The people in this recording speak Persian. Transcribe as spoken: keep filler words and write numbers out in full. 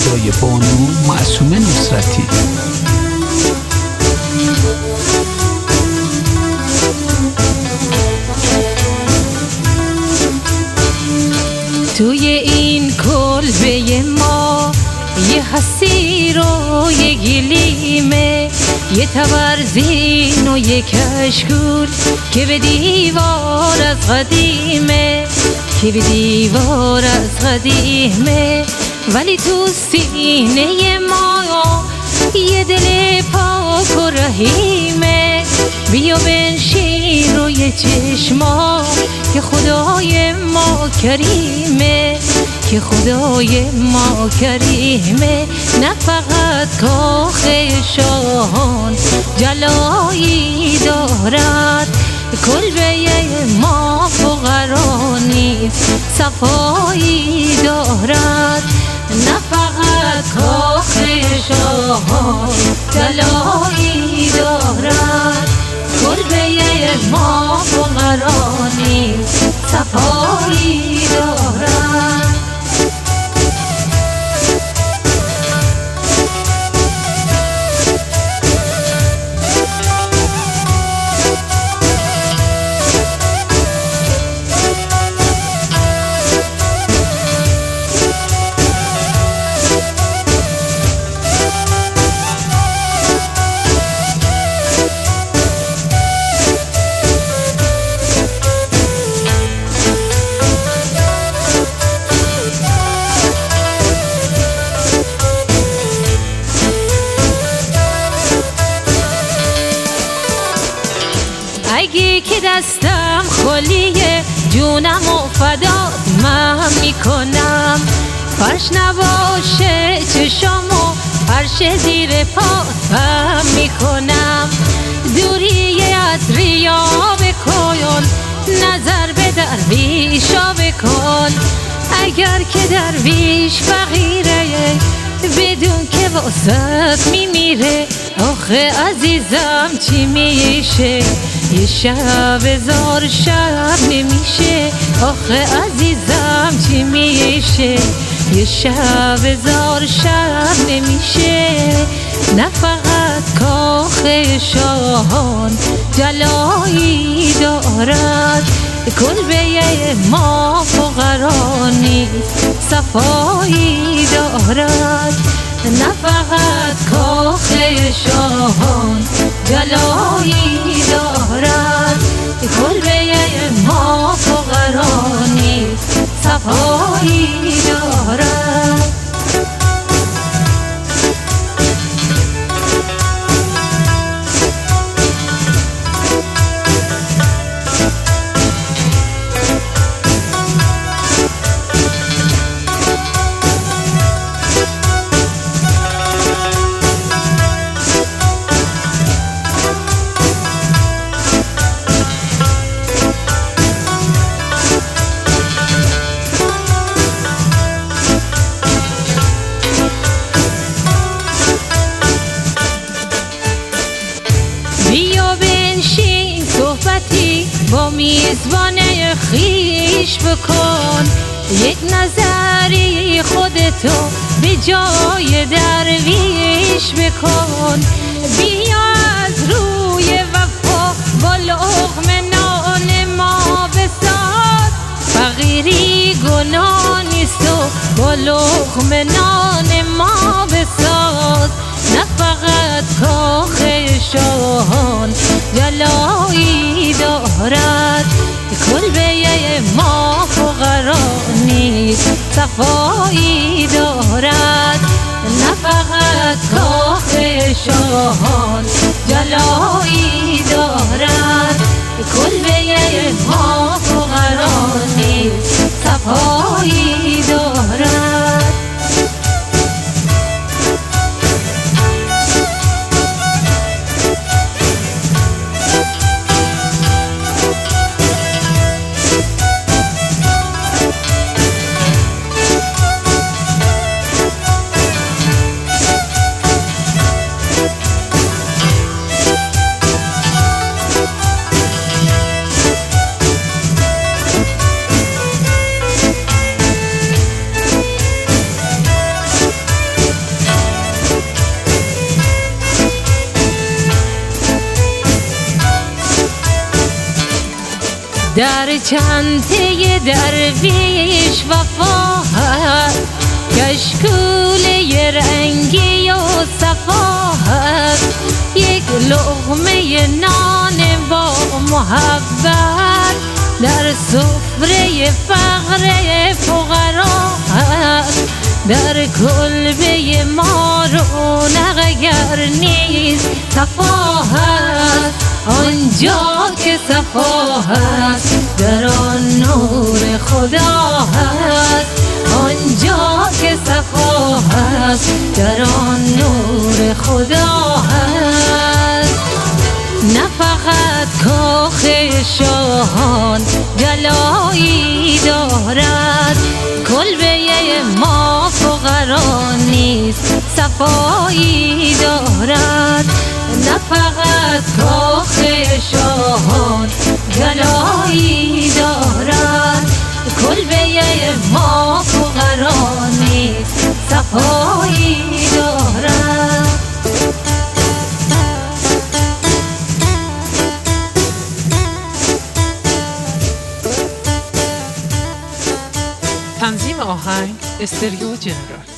صدای بانو معصومه نصرتی. توی این کلبه ما یه حسیر و یه گلیمه، یه تبرزین و یه کشکول که به دیوار از قدیمه، که به دیوار از قدیمه. ولی تو سینه ما یه دل پاک و رحیمه. بیا بنشین روی چشما که خدای ما کریمه، که خدای ما کریمه. نه فقط کاخ شاهان جلایی دارد، کلبه ما فقرا نیست صفایی دارد. نه فقط کاخ شاهان جلایی دارد، کلبه ما فقرا نیست صفایی دارد. اگه که دستم خالیه جونم و فدات من میکنم، فرش نباشه چشامو فرش زیر پات من میکنم. دوری از ریا بکن، نظر به درویشا بکن. اگر که درویش فقیره بدون که واسط میمیره. آخه عزیزم چی میشه یه شب هزار شب نمیشه. آخه عزیزم چی میشه یه شب هزار شب نمیشه. نه فقط کاخ شاهان جلایی دارد، کلبه ما فقرا نیست صفایی دارد. نه فقط کاخ شاهان جلایی دارد، کلبه ما فقرا نیست صفایی دارد. بیا بنشین صحبتی با میزبان خیش بکن، یک نظری خودتو به جای درویش بکن. بیا از روی وفا با لقمه نان ما بساز، فقیری گناه نیست و با لقمه نان ما بساز. نه فقط کاخ شاهان جلایی دارد، کلبه ما فقرا نیست صفایی دارد. نه فقط کاخ شاهان جلایی دارد، کلبه ما فقرا نیست صفایی دارد. در چنته درویش وفا هست، کشکوله رنگی و صفا هست، یک لقمه نان با محبت در سفره فقر فقرا هست. در کلبه ما رونق اگر نیست صفا هست، آنجا که صفا هست در آن نور خدا هست، آنجا که صفا هست در آن نور خدا هست. نه فقط کاخ شاهان جلایی دارد، کلبه ما فقرا نیست صفایی دارد. نه فقط کاخ شاهان جلایی دارد، کلبه ما فقرا نیست صفایی دارد. تنظیم آهنگ استریو جنرال.